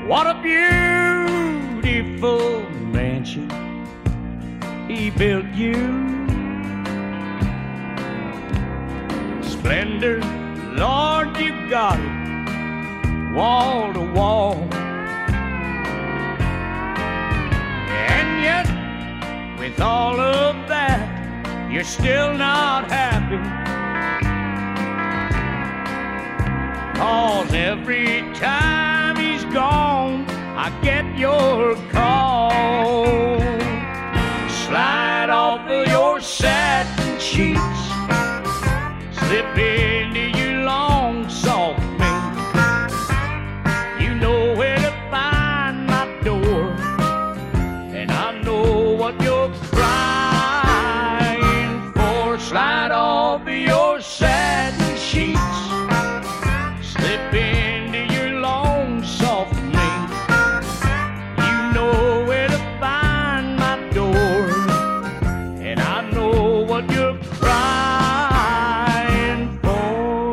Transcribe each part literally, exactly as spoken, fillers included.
What a beautiful mansion he built you. Splendor, Lord, you got it, wall to wall. And yet, with all of that, you're still not happy. 'Cause every time he's gone, I get your call. Slide off of your satin sheets, slip into your long soft mink. You know where to find my door, and I know what you're crying for. Slide off of your satin sheets, slip into your long soft mink. You know where to find my door, and I know what you're crying for.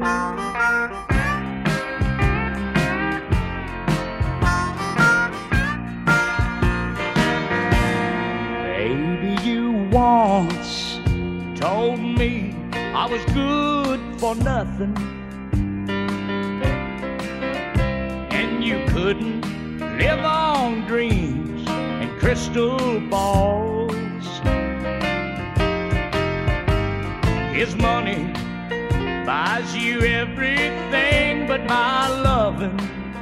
Baby, you once told me I was good for nothing, and you couldn't live on dreams and crystal balls. His money buys you everything but my loving,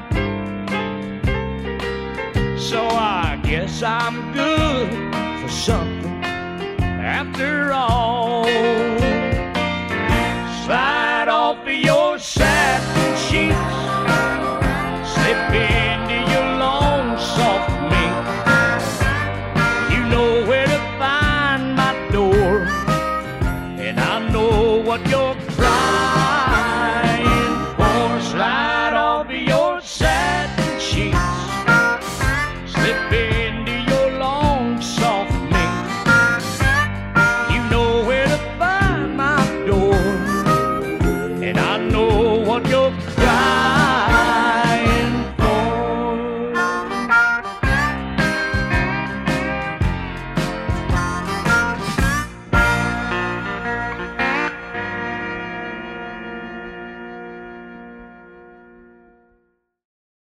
so I guess I'm good for something after all. Slide off of your satin sheets, slip into your long soft mink. You know where to find my door, and I know what you're crying for. Slide off of your satin sheets, slip in